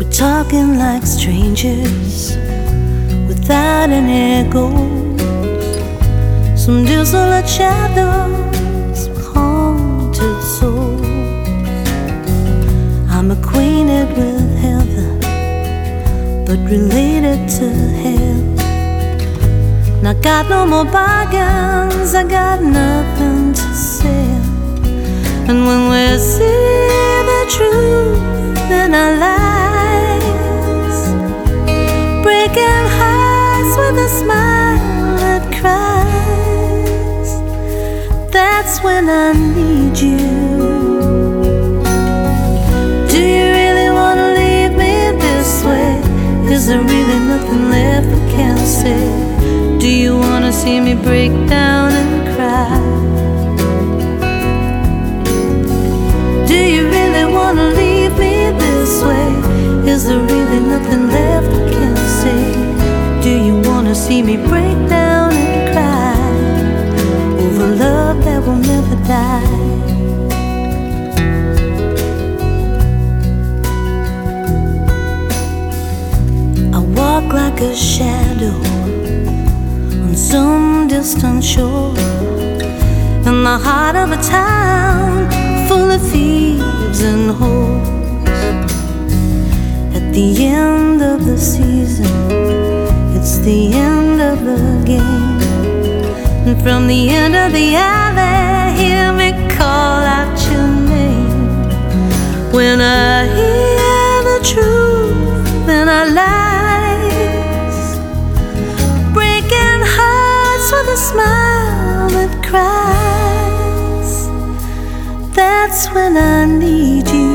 We're talking like strangers without an echo. Some desolate shadows, haunted souls. I'm acquainted with heaven, but related to hell. Now got no more bargains, I got nothing to sell. And when we see the truth in our lives, breaking hearts with a smile that cries, that's when I need you. Do you really wanna leave me this way? Is there really nothing left I can't say? Do you wanna see me break down and cry? Do you really wanna leave me this way? Is there really nothing left I can't say? Do you wanna see me break down and cry over love that will never die? I walk like a shadow on some distant shore, in the heart of a town full of thieves and hoes. At the end of the season, it's the end of the game. And from the end of the alley, hear me call out your name. When I hear the truth in our lives, breaking hearts with a smile that cries, that's when I need you.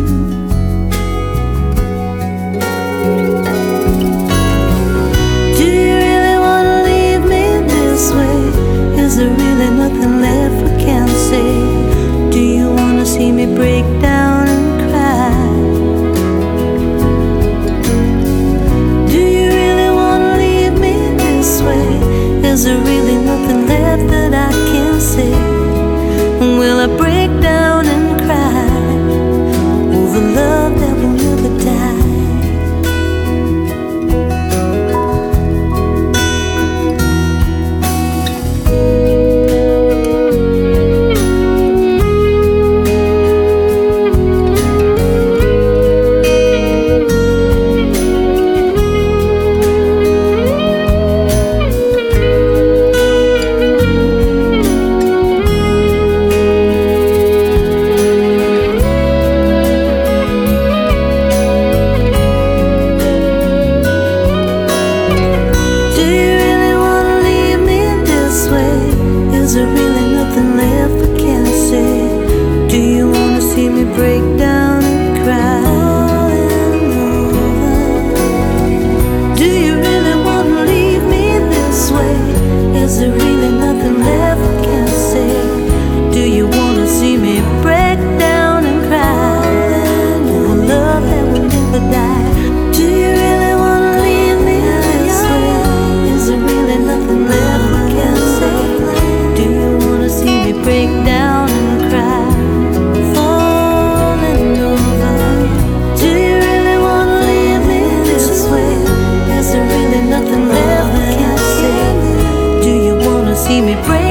Do you really wanna leave me this way? Is there really nothing left we can't say? Do you wanna see me break down and cry? Do you really wanna leave me this way? Is there really nothing left that I can say? Will I break down and cry over love that will never die? Is there really nothing left I can't say? Do you wanna see me break down and cry? Do you really wanna leave me this way? Is there really nothing left I can't say? Do you wanna see me break down and cry over love that will never die? Do you really wanna leave me this way? Is there really nothing left I can't say? Break down and cry, falling over. Do you really wanna leave me this way? Is there really nothing left I can't say? Do you wanna see me break